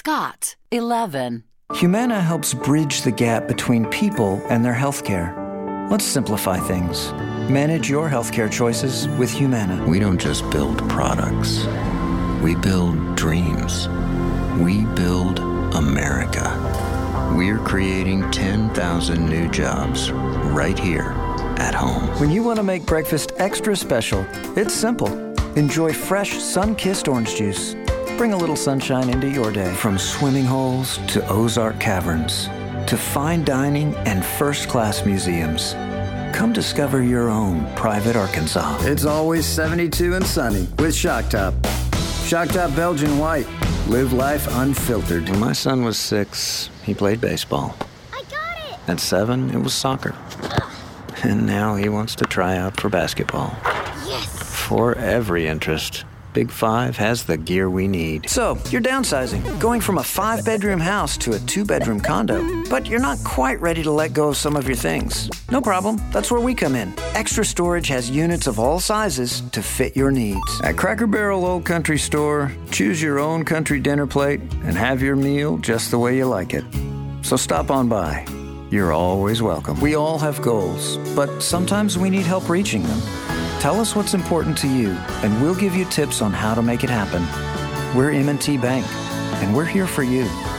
Scott, 11. Humana helps bridge the gap between people and their healthcare. Let's simplify things. Manage your healthcare choices with Humana. We don't just build products. We build dreams. We build America. We're creating 10,000 new jobs right here at home. When you want to make breakfast extra special, it's simple. Enjoy fresh, sun-kissed orange juice. Bring a little sunshine into your day. From swimming holes to Ozark Caverns to fine dining and first-class museums. Come discover your own private Arkansas. It's always 72 and sunny with Shock Top. Shock Top Belgian White. Live life unfiltered. When my son was 6, he played baseball. I got it! At 7, it was soccer. And now he wants to try out for basketball. Yes! For every interest, Big 5 has the gear we need. So, you're downsizing, going from a 5-bedroom house to a 2-bedroom condo. But you're not quite ready to let go of some of your things. No problem. That's where we come in. Extra Storage has units of all sizes to fit your needs. At Cracker Barrel Old Country Store, choose your own country dinner plate and have your meal just the way you like it. So stop on by. You're always welcome. We all have goals, but sometimes we need help reaching them. Tell us what's important to you, and we'll give you tips on how to make it happen. We're M&T Bank, and we're here for you.